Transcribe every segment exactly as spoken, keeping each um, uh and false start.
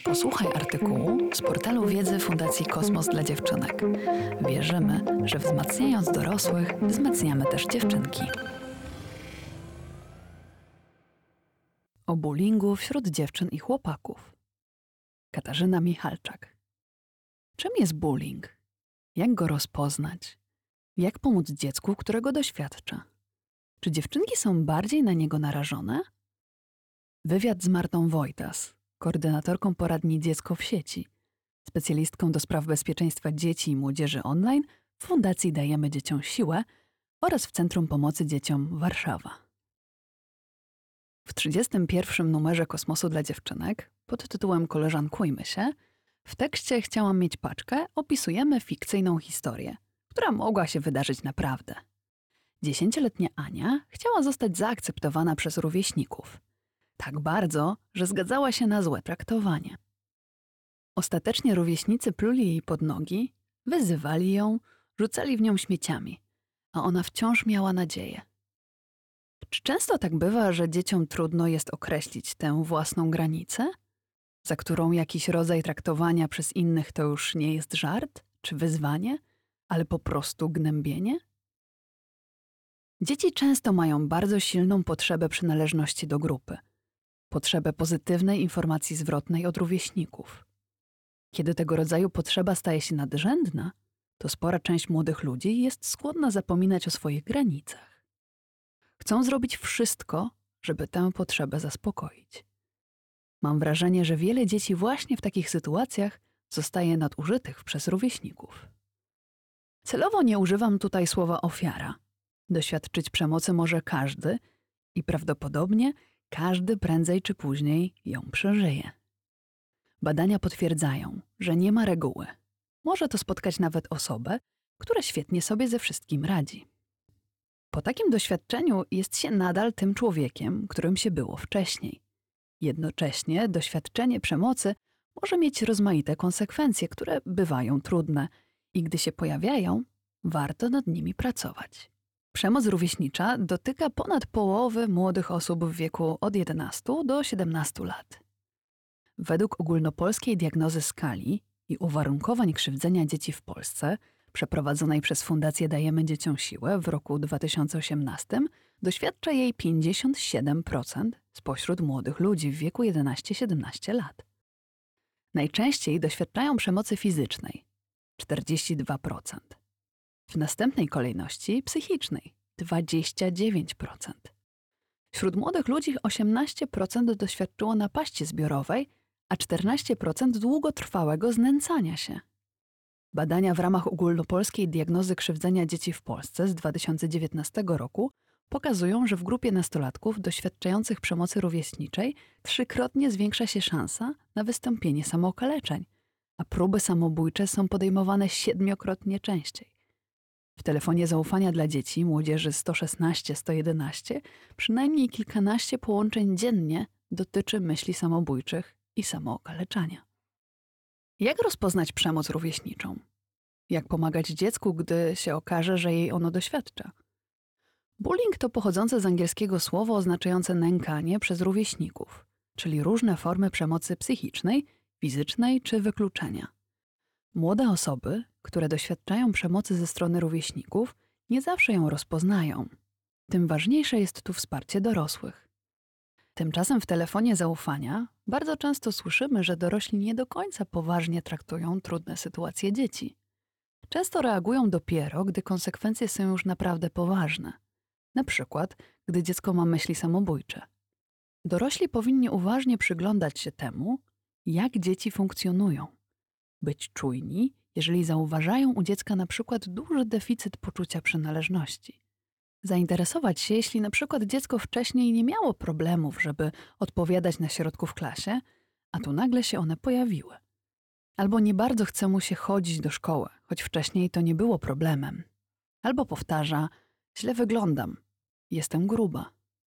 Posłuchaj artykułu z portalu wiedzy Fundacji Kosmos dla Dziewczynek. Wierzymy, że wzmacniając dorosłych, wzmacniamy też dziewczynki. O bullyingu wśród dziewczyn i chłopaków. Katarzyna Michalczak. Czym jest bullying? Jak go rozpoznać? Jak pomóc dziecku, którego doświadcza? Czy dziewczynki są bardziej na niego narażone? Wywiad z Martą Wojtas, koordynatorką poradni Dziecko w sieci, specjalistką do spraw bezpieczeństwa dzieci i młodzieży online w Fundacji Dajemy Dzieciom Siłę oraz w Centrum Pomocy Dzieciom Warszawa. W trzydziestym pierwszym numerze Kosmosu dla Dziewczynek pod tytułem Koleżankujmy się w tekście Chciałam mieć paczkę opisujemy fikcyjną historię, która mogła się wydarzyć naprawdę. Dziesięcioletnia Ania chciała zostać zaakceptowana przez rówieśników. Tak bardzo, że zgadzała się na złe traktowanie. Ostatecznie rówieśnicy pluli jej pod nogi, wyzywali ją, rzucali w nią śmieciami, a ona wciąż miała nadzieję. Czy często tak bywa, że dzieciom trudno jest określić tę własną granicę, za którą jakiś rodzaj traktowania przez innych to już nie jest żart czy wyzwanie, ale po prostu gnębienie? Dzieci często mają bardzo silną potrzebę przynależności do grupy, potrzebę pozytywnej informacji zwrotnej od rówieśników. Kiedy tego rodzaju potrzeba staje się nadrzędna, to spora część młodych ludzi jest skłonna zapominać o swoich granicach. Chcą zrobić wszystko, żeby tę potrzebę zaspokoić. Mam wrażenie, że wiele dzieci właśnie w takich sytuacjach zostaje nadużytych przez rówieśników. Celowo nie używam tutaj słowa ofiara. Doświadczyć przemocy może każdy i prawdopodobnie każdy prędzej czy później ją przeżyje. Badania potwierdzają, że nie ma reguły. Może to spotkać nawet osobę, która świetnie sobie ze wszystkim radzi. Po takim doświadczeniu jest się nadal tym człowiekiem, którym się było wcześniej. Jednocześnie doświadczenie przemocy może mieć rozmaite konsekwencje, które bywają trudne i gdy się pojawiają, warto nad nimi pracować. Przemoc rówieśnicza dotyka ponad połowy młodych osób w wieku od jedenastu do siedemnastu lat. Według ogólnopolskiej diagnozy skali i uwarunkowań krzywdzenia dzieci w Polsce, przeprowadzonej przez Fundację Dajemy Dzieciom Siłę w roku dwa tysiące osiemnastym, doświadcza jej pięćdziesiąt siedem procent spośród młodych ludzi w wieku jedenaście do siedemnastu lat. Najczęściej doświadczają przemocy fizycznej czterdzieści dwa procent. W następnej kolejności psychicznej dwadzieścia dziewięć procent. Wśród młodych ludzi osiemnaście procent doświadczyło napaści zbiorowej, a czternaście procent długotrwałego znęcania się. Badania w ramach ogólnopolskiej diagnozy krzywdzenia dzieci w Polsce z dwa tysiące dziewiętnastego roku pokazują, że w grupie nastolatków doświadczających przemocy rówieśniczej trzykrotnie zwiększa się szansa na wystąpienie samookaleczeń, a próby samobójcze są podejmowane siedmiokrotnie częściej. W telefonie zaufania dla dzieci i młodzieży sto szesnaście sto jedenaście przynajmniej kilkanaście połączeń dziennie dotyczy myśli samobójczych i samookaleczania. Jak rozpoznać przemoc rówieśniczą? Jak pomagać dziecku, gdy się okaże, że jej ono doświadcza? Bullying to pochodzące z angielskiego słowo oznaczające nękanie przez rówieśników, czyli różne formy przemocy psychicznej, fizycznej czy wykluczenia. Młode osoby, które doświadczają przemocy ze strony rówieśników, nie zawsze ją rozpoznają. Tym ważniejsze jest tu wsparcie dorosłych. Tymczasem w telefonie zaufania bardzo często słyszymy, że dorośli nie do końca poważnie traktują trudne sytuacje dzieci. Często reagują dopiero, gdy konsekwencje są już naprawdę poważne. Na przykład, gdy dziecko ma myśli samobójcze. Dorośli powinni uważnie przyglądać się temu, jak dzieci funkcjonują. Być czujni, jeżeli zauważają u dziecka na przykład duży deficyt poczucia przynależności. Zainteresować się, jeśli na przykład dziecko wcześniej nie miało problemów, żeby odpowiadać na środku w klasie, a tu nagle się one pojawiły. Albo nie bardzo chce mu się chodzić do szkoły, choć wcześniej to nie było problemem. Albo powtarza, źle wyglądam, jestem gruba.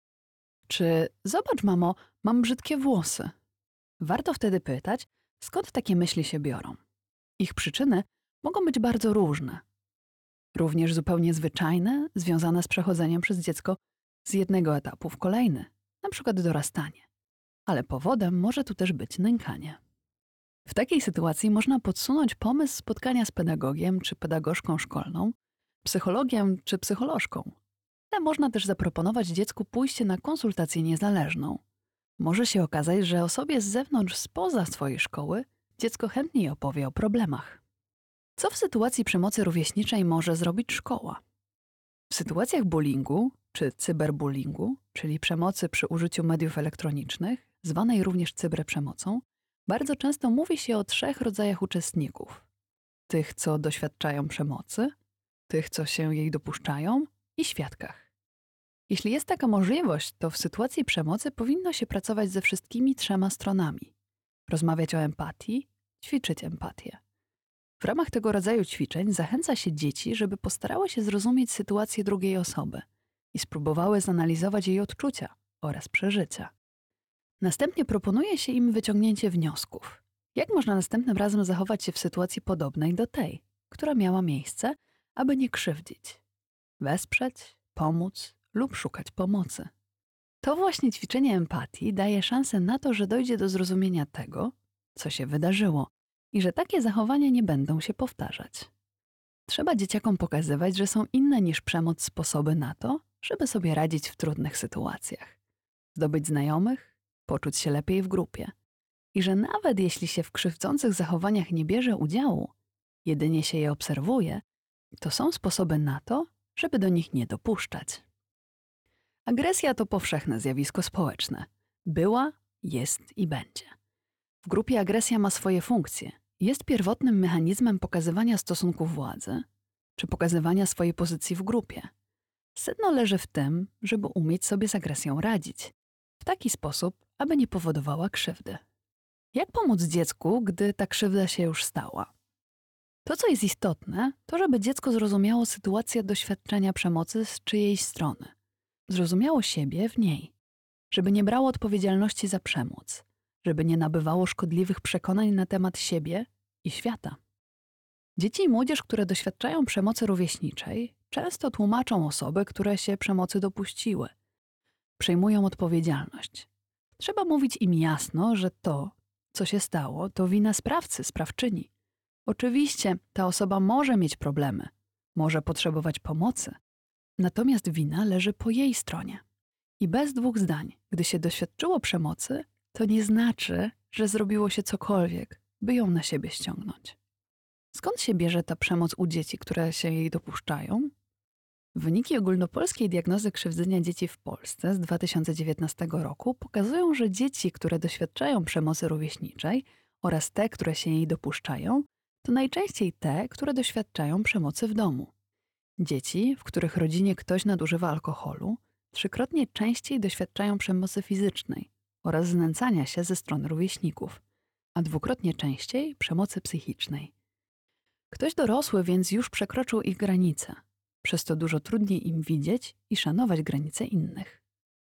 Czy zobacz, mamo, mam brzydkie włosy. Warto wtedy pytać, skąd takie myśli się biorą. Ich przyczyny mogą być bardzo różne. Również zupełnie zwyczajne, związane z przechodzeniem przez dziecko z jednego etapu w kolejny, na przykład dorastanie. Ale powodem może tu też być nękanie. W takiej sytuacji można podsunąć pomysł spotkania z pedagogiem czy pedagogzką szkolną, psychologiem czy psycholożką. Ale można też zaproponować dziecku pójście na konsultację niezależną. Może się okazać, że osobie z zewnątrz, spoza swojej szkoły, dziecko chętniej opowie o problemach. Co w sytuacji przemocy rówieśniczej może zrobić szkoła? W sytuacjach bullyingu czy cyberbullyingu, czyli przemocy przy użyciu mediów elektronicznych, zwanej również cyberprzemocą, bardzo często mówi się o trzech rodzajach uczestników. Tych, co doświadczają przemocy, tych, co się jej dopuszczają i świadkach. Jeśli jest taka możliwość, to w sytuacji przemocy powinno się pracować ze wszystkimi trzema stronami. Rozmawiać o empatii, ćwiczyć empatię. W ramach tego rodzaju ćwiczeń zachęca się dzieci, żeby postarały się zrozumieć sytuację drugiej osoby i spróbowały zanalizować jej odczucia oraz przeżycia. Następnie proponuje się im wyciągnięcie wniosków. Jak można następnym razem zachować się w sytuacji podobnej do tej, która miała miejsce, aby nie krzywdzić, wesprzeć, pomóc lub szukać pomocy. To właśnie ćwiczenie empatii daje szansę na to, że dojdzie do zrozumienia tego, co się wydarzyło i że takie zachowania nie będą się powtarzać. Trzeba dzieciakom pokazywać, że są inne niż przemoc sposoby na to, żeby sobie radzić w trudnych sytuacjach, zdobyć znajomych, poczuć się lepiej w grupie i że nawet jeśli się w krzywdzących zachowaniach nie bierze udziału, jedynie się je obserwuje, to są sposoby na to, żeby do nich nie dopuszczać. Agresja to powszechne zjawisko społeczne. Była, jest i będzie. W grupie agresja ma swoje funkcje. Jest pierwotnym mechanizmem pokazywania stosunku władzy czy pokazywania swojej pozycji w grupie. Sedno leży w tym, żeby umieć sobie z agresją radzić. W taki sposób, aby nie powodowała krzywdy. Jak pomóc dziecku, gdy ta krzywda się już stała? To, co jest istotne, to żeby dziecko zrozumiało sytuację doświadczenia przemocy z czyjejś strony. Zrozumiało siebie w niej. Żeby nie brało odpowiedzialności za przemoc. Żeby nie nabywało szkodliwych przekonań na temat siebie i świata. Dzieci i młodzież, które doświadczają przemocy rówieśniczej, często tłumaczą osoby, które się przemocy dopuściły. Przejmują odpowiedzialność. Trzeba mówić im jasno, że to, co się stało, to wina sprawcy, sprawczyni. Oczywiście ta osoba może mieć problemy, może potrzebować pomocy, natomiast wina leży po jej stronie. I bez dwóch zdań, gdy się doświadczyło przemocy, to nie znaczy, że zrobiło się cokolwiek, by ją na siebie ściągnąć. Skąd się bierze ta przemoc u dzieci, które się jej dopuszczają? Wyniki ogólnopolskiej diagnozy krzywdzenia dzieci w Polsce z dwa tysiące dziewiętnastego roku pokazują, że dzieci, które doświadczają przemocy rówieśniczej oraz te, które się jej dopuszczają, to najczęściej te, które doświadczają przemocy w domu. Dzieci, w których rodzinie ktoś nadużywa alkoholu, trzykrotnie częściej doświadczają przemocy fizycznej oraz znęcania się ze strony rówieśników, a dwukrotnie częściej przemocy psychicznej. Ktoś dorosły więc już przekroczył ich granice, przez to dużo trudniej im widzieć i szanować granice innych.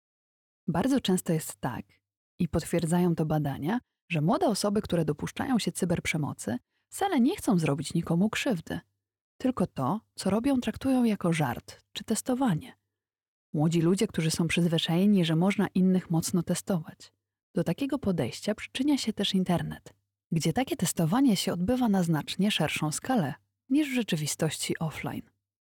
Bardzo często jest tak, i potwierdzają to badania, że młode osoby, które dopuszczają się cyberprzemocy, wcale nie chcą zrobić nikomu krzywdy. Tylko to, co robią, traktują jako żart czy testowanie. Młodzi ludzie, którzy są przyzwyczajeni, że można innych mocno testować. Do takiego podejścia przyczynia się też internet, gdzie takie testowanie się odbywa na znacznie szerszą skalę niż w rzeczywistości offline.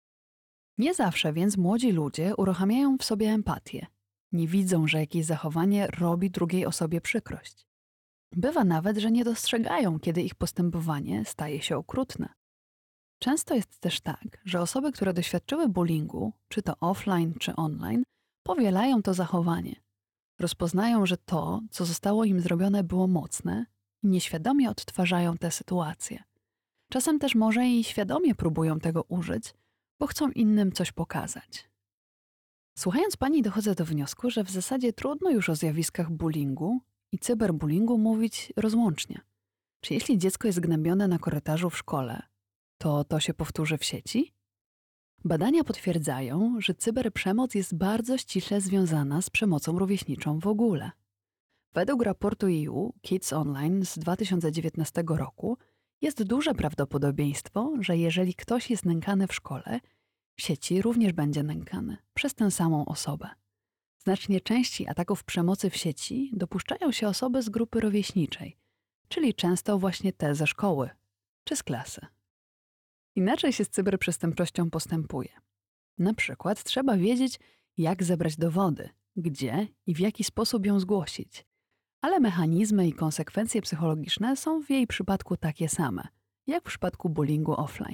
Nie zawsze więc młodzi ludzie uruchamiają w sobie empatię. Nie widzą, że jakieś zachowanie robi drugiej osobie przykrość. Bywa nawet, że nie dostrzegają, kiedy ich postępowanie staje się okrutne. Często jest też tak, że osoby, które doświadczyły bullyingu, czy to offline, czy online, powielają to zachowanie. Rozpoznają, że to, co zostało im zrobione, było mocne i nieświadomie odtwarzają tę sytuację. Czasem też może i świadomie próbują tego użyć, bo chcą innym coś pokazać. Słuchając pani, dochodzę do wniosku, że w zasadzie trudno już o zjawiskach bullyingu i cyberbullyingu mówić rozłącznie. Czy jeśli dziecko jest gnębione na korytarzu w szkole, to to się powtórzy w sieci? Badania potwierdzają, że cyberprzemoc jest bardzo ściśle związana z przemocą rówieśniczą w ogóle. Według raportu E U Kids Online z dwa tysiące dziewiętnastego roku jest duże prawdopodobieństwo, że jeżeli ktoś jest nękany w szkole, w sieci również będzie nękany przez tę samą osobę. Znacznie częściej ataków przemocy w sieci dopuszczają się osoby z grupy rówieśniczej, czyli często właśnie te ze szkoły czy z klasy. Inaczej się z cyberprzestępczością postępuje. Na przykład trzeba wiedzieć, jak zebrać dowody, gdzie i w jaki sposób ją zgłosić. Ale mechanizmy i konsekwencje psychologiczne są w jej przypadku takie same, jak w przypadku bullyingu offline.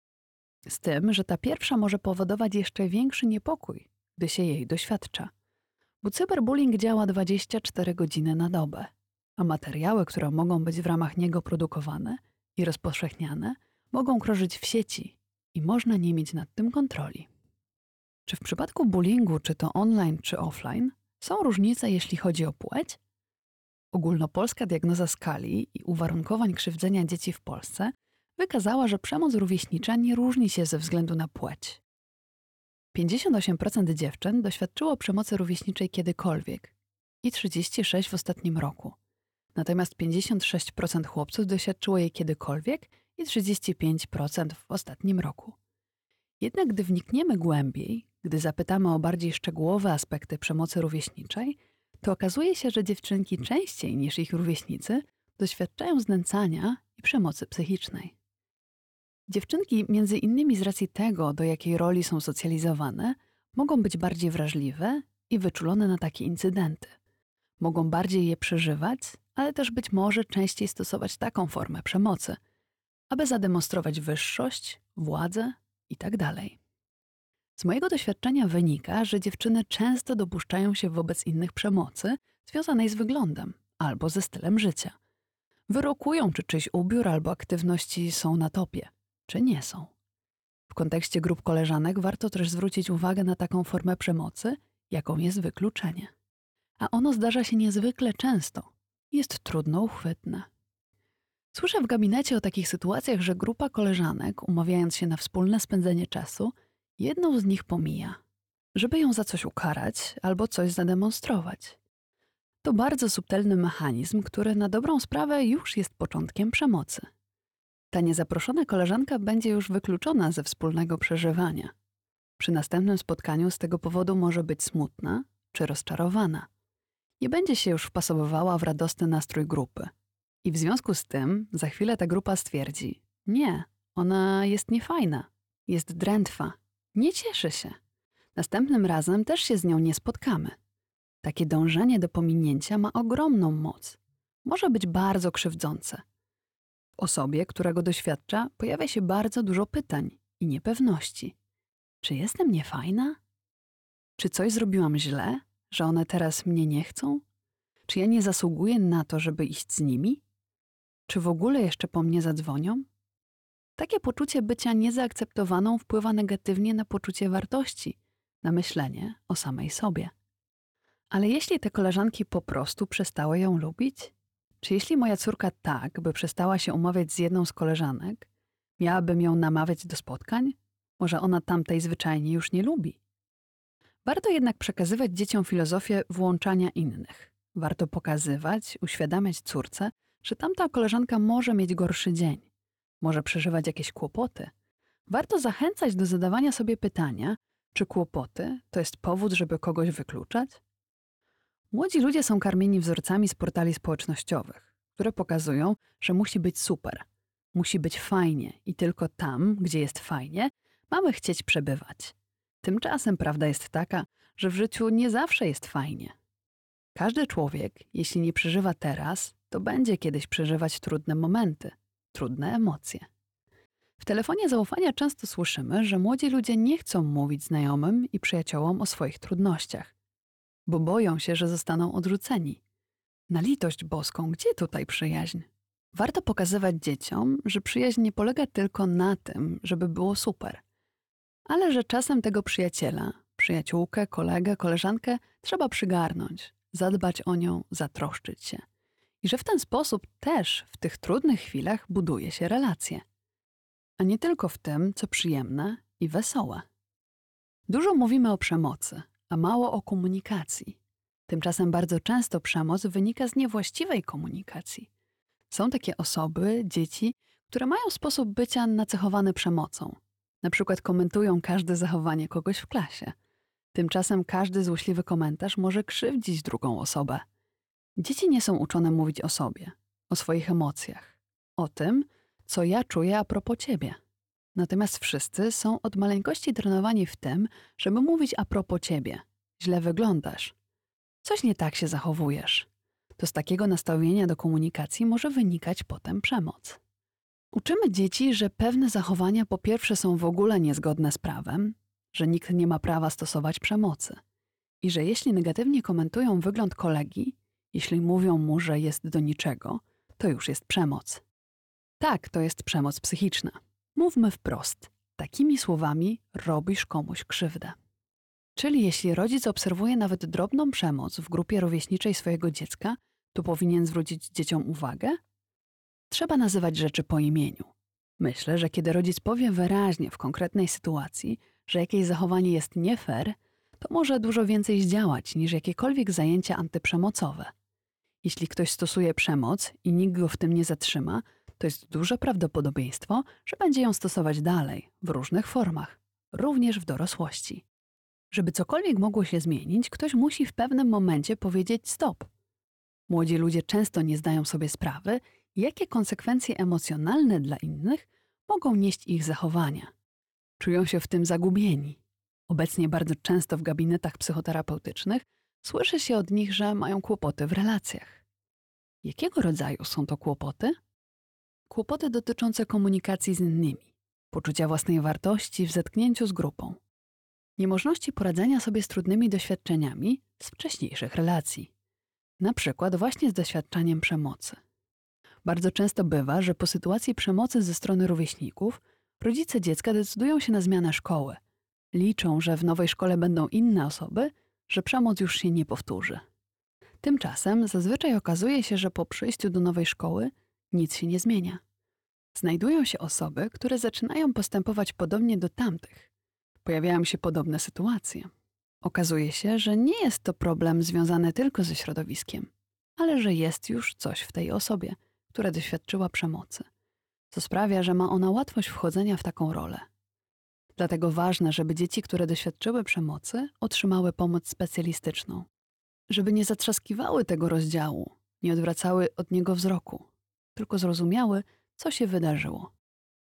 Z tym, że ta pierwsza może powodować jeszcze większy niepokój, gdy się jej doświadcza. Bo cyberbullying działa dwadzieścia cztery godziny na dobę, a materiały, które mogą być w ramach niego produkowane i rozpowszechniane, mogą krążyć w sieci i można nie mieć nad tym kontroli. Czy w przypadku bullyingu, czy to online, czy offline, są różnice, jeśli chodzi o płeć? Ogólnopolska diagnoza skali i uwarunkowań krzywdzenia dzieci w Polsce wykazała, że przemoc rówieśnicza nie różni się ze względu na płeć. pięćdziesiąt osiem procent dziewczyn doświadczyło przemocy rówieśniczej kiedykolwiek i trzydzieści sześć procent w ostatnim roku. Natomiast pięćdziesiąt sześć procent chłopców doświadczyło jej kiedykolwiek i trzydzieści pięć procent w ostatnim roku. Jednak gdy wnikniemy głębiej, gdy zapytamy o bardziej szczegółowe aspekty przemocy rówieśniczej, to okazuje się, że dziewczynki częściej niż ich rówieśnicy doświadczają znęcania i przemocy psychicznej. Dziewczynki, między innymi z racji tego, do jakiej roli są socjalizowane, mogą być bardziej wrażliwe i wyczulone na takie incydenty. Mogą bardziej je przeżywać, ale też być może częściej stosować taką formę przemocy, aby zademonstrować wyższość, władzę itd. Z mojego doświadczenia wynika, że dziewczyny często dopuszczają się wobec innych przemocy związanej z wyglądem albo ze stylem życia. Wyrokują, czy czyjś ubiór albo aktywności są na topie, czy nie są. W kontekście grup koleżanek warto też zwrócić uwagę na taką formę przemocy, jaką jest wykluczenie. A ono zdarza się niezwykle często. Jest trudno uchwytne. Słyszę w gabinecie o takich sytuacjach, że grupa koleżanek, umawiając się na wspólne spędzenie czasu, jedną z nich pomija, żeby ją za coś ukarać albo coś zademonstrować. To bardzo subtelny mechanizm, który na dobrą sprawę już jest początkiem przemocy. Ta niezaproszona koleżanka będzie już wykluczona ze wspólnego przeżywania. Przy następnym spotkaniu z tego powodu może być smutna czy rozczarowana. Nie będzie się już wpasowywała w radosny nastrój grupy. I w związku z tym za chwilę ta grupa stwierdzi: nie, ona jest niefajna, jest drętwa, nie cieszy się. Następnym razem też się z nią nie spotkamy. Takie dążenie do pominięcia ma ogromną moc. Może być bardzo krzywdzące. W osobie, która go doświadcza, pojawia się bardzo dużo pytań i niepewności. Czy jestem niefajna? Czy coś zrobiłam źle, że one teraz mnie nie chcą? Czy ja nie zasługuję na to, żeby iść z nimi? Czy w ogóle jeszcze po mnie zadzwonią? Takie poczucie bycia niezaakceptowaną wpływa negatywnie na poczucie wartości, na myślenie o samej sobie. Ale jeśli te koleżanki po prostu przestały ją lubić? Czy jeśli moja córka tak, by przestała się umawiać z jedną z koleżanek, miałabym ją namawiać do spotkań? Może ona tamtej zwyczajnie już nie lubi? Warto jednak przekazywać dzieciom filozofię włączania innych. Warto pokazywać, uświadamiać córce, że tamta koleżanka może mieć gorszy dzień, może przeżywać jakieś kłopoty. Warto zachęcać do zadawania sobie pytania, czy kłopoty to jest powód, żeby kogoś wykluczać? Młodzi ludzie są karmieni wzorcami z portali społecznościowych, które pokazują, że musi być super, musi być fajnie i tylko tam, gdzie jest fajnie, mamy chcieć przebywać. Tymczasem prawda jest taka, że w życiu nie zawsze jest fajnie. Każdy człowiek, jeśli nie przeżywa teraz, to będzie kiedyś przeżywać trudne momenty, trudne emocje. W telefonie zaufania często słyszymy, że młodzi ludzie nie chcą mówić znajomym i przyjaciołom o swoich trudnościach, bo boją się, że zostaną odrzuceni. Na litość boską, gdzie tutaj przyjaźń? Warto pokazywać dzieciom, że przyjaźń nie polega tylko na tym, żeby było super, ale że czasem tego przyjaciela, przyjaciółkę, kolegę, koleżankę trzeba przygarnąć, zadbać o nią, zatroszczyć się. I że w ten sposób też w tych trudnych chwilach buduje się relacje. A nie tylko w tym, co przyjemne i wesołe. Dużo mówimy o przemocy, a mało o komunikacji. Tymczasem bardzo często przemoc wynika z niewłaściwej komunikacji. Są takie osoby, dzieci, które mają sposób bycia nacechowany przemocą. Na przykład komentują każde zachowanie kogoś w klasie. Tymczasem każdy złośliwy komentarz może krzywdzić drugą osobę. Dzieci nie są uczone mówić o sobie. o swoich emocjach, o tym, co ja czuję a propos ciebie. Natomiast wszyscy są od maleńkości trenowani w tym, żeby mówić a propos ciebie. Źle wyglądasz. Coś nie tak się zachowujesz. To z takiego nastawienia do komunikacji może wynikać potem przemoc. Uczymy dzieci, że pewne zachowania po pierwsze są w ogóle niezgodne z prawem, że nikt nie ma prawa stosować przemocy i że jeśli negatywnie komentują wygląd kolegi, jeśli mówią mu, że jest do niczego, to już jest przemoc. Tak, to jest przemoc psychiczna. Mówmy wprost. Takimi słowami robisz komuś krzywdę. Czyli jeśli rodzic obserwuje nawet drobną przemoc w grupie rówieśniczej swojego dziecka, to powinien zwrócić dzieciom uwagę? Trzeba nazywać rzeczy po imieniu. Myślę, że kiedy rodzic powie wyraźnie w konkretnej sytuacji, że jakieś zachowanie jest nie fair, to może dużo więcej zdziałać niż jakiekolwiek zajęcia antyprzemocowe. Jeśli ktoś stosuje przemoc i nikt go w tym nie zatrzyma, to jest duże prawdopodobieństwo, że będzie ją stosować dalej, w różnych formach, również w dorosłości. Żeby cokolwiek mogło się zmienić, ktoś musi w pewnym momencie powiedzieć stop. Młodzi ludzie często nie zdają sobie sprawy, jakie konsekwencje emocjonalne dla innych mogą nieść ich zachowania. Czują się w tym zagubieni. Obecnie bardzo często w gabinetach psychoterapeutycznych słyszy się od nich, że mają kłopoty w relacjach. Jakiego rodzaju są to kłopoty? Kłopoty dotyczące komunikacji z innymi, poczucia własnej wartości w zetknięciu z grupą, niemożności poradzenia sobie z trudnymi doświadczeniami z wcześniejszych relacji, na przykład właśnie z doświadczaniem przemocy. Bardzo często bywa, że po sytuacji przemocy ze strony rówieśników rodzice dziecka decydują się na zmianę szkoły. Liczą, że w nowej szkole będą inne osoby, że przemoc już się nie powtórzy. Tymczasem zazwyczaj okazuje się, że po przyjściu do nowej szkoły nic się nie zmienia. Znajdują się osoby, które zaczynają postępować podobnie do tamtych. Pojawiają się podobne sytuacje. Okazuje się, że nie jest to problem związany tylko ze środowiskiem, ale że jest już coś w tej osobie, która doświadczyła przemocy, co sprawia, że ma ona łatwość wchodzenia w taką rolę. Dlatego ważne, żeby dzieci, które doświadczyły przemocy, otrzymały pomoc specjalistyczną. Żeby nie zatrzaskiwały tego rozdziału, nie odwracały od niego wzroku, tylko zrozumiały, co się wydarzyło.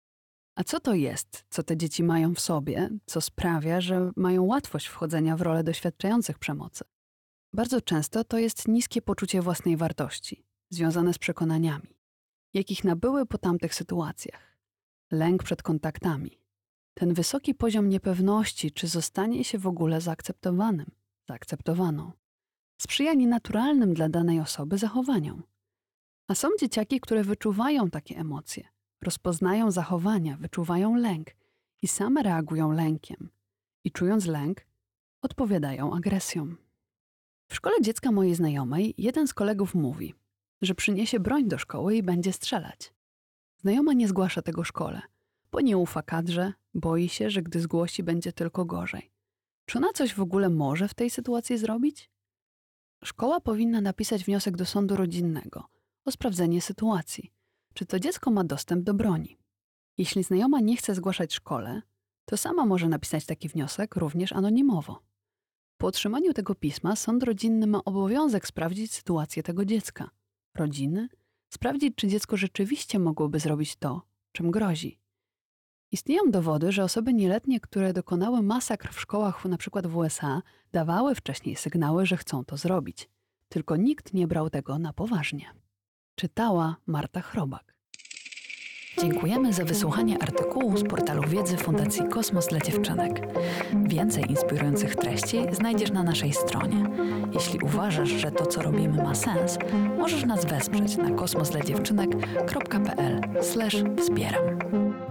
A co to jest, co te dzieci mają w sobie, co sprawia, że mają łatwość wchodzenia w rolę doświadczających przemocy? Bardzo często to jest niskie poczucie własnej wartości, związane z przekonaniami, jakich nabyły po tamtych sytuacjach. Lęk przed kontaktami. Ten wysoki poziom niepewności, czy zostanie się w ogóle zaakceptowanym, zaakceptowaną. Sprzyja nienaturalnym dla danej osoby zachowaniom. A są dzieciaki, które wyczuwają takie emocje, rozpoznają zachowania, wyczuwają lęk i same reagują lękiem. I czując lęk, odpowiadają agresją. W szkole dziecka mojej znajomej jeden z kolegów mówi, że przyniesie broń do szkoły i będzie strzelać. Znajoma nie zgłasza tego szkole, bo nie ufa kadrze, boi się, że gdy zgłosi, będzie tylko gorzej. Czy ona coś w ogóle może w tej sytuacji zrobić? Szkoła powinna napisać wniosek do sądu rodzinnego o sprawdzenie sytuacji, czy to dziecko ma dostęp do broni. Jeśli znajoma nie chce zgłaszać szkole, to sama może napisać taki wniosek również anonimowo. Po otrzymaniu tego pisma sąd rodzinny ma obowiązek sprawdzić sytuację tego dziecka, rodziny, sprawdzić, czy dziecko rzeczywiście mogłoby zrobić to, czym grozi. Istnieją dowody, że osoby nieletnie, które dokonały masakr w szkołach np. w U S A, dawały wcześniej sygnały, że chcą to zrobić. Tylko nikt nie brał tego na poważnie. Czytała Marta Chrobak. Dziękujemy za wysłuchanie artykułu z portalu wiedzy Fundacji Kosmos dla Dziewczynek. Więcej inspirujących treści znajdziesz na naszej stronie. Jeśli uważasz, że to, co robimy, ma sens, możesz nas wesprzeć na kosmos dla dziewczynek kropka p l slash wspieram.